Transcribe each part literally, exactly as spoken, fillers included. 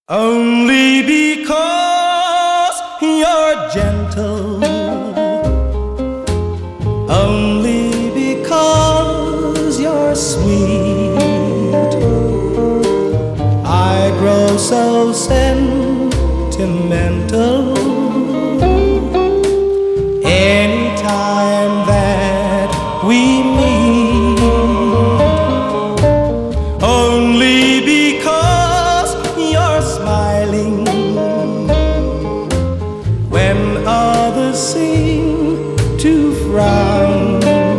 Only because you're gentle, only because you're sweet, I grow so sentimental anytime that we meet. Only because you're smiling when others seem to frown.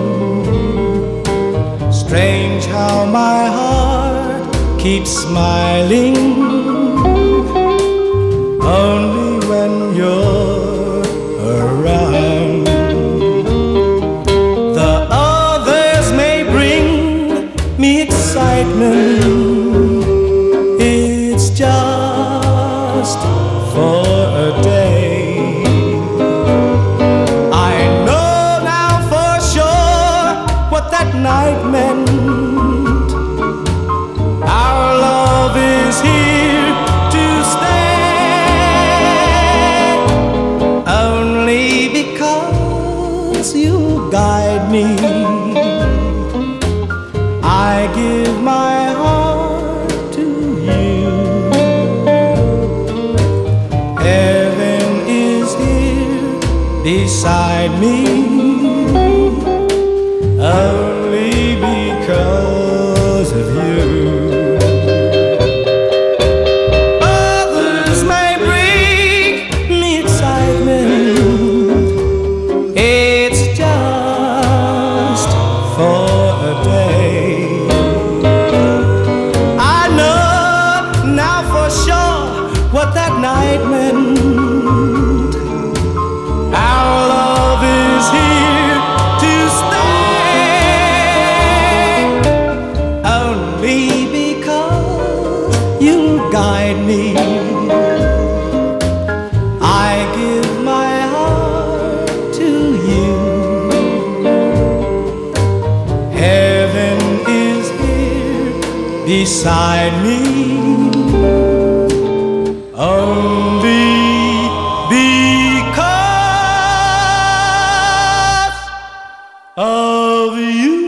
Strange how my heart keeps smiling only when you're around. The others may bring me excitement, it's just for a day. I know now for sure what that night meant. Our love is here to stay. Only because you guide me, I give my heart to you. Heaven is here beside me, only because of you. Others may bring me excitement, it's just for a day. I know now for sure what that night meant. Our love is here to stay. Only because you guide me, I give my heart to you. Heaven is here beside me, only because of you.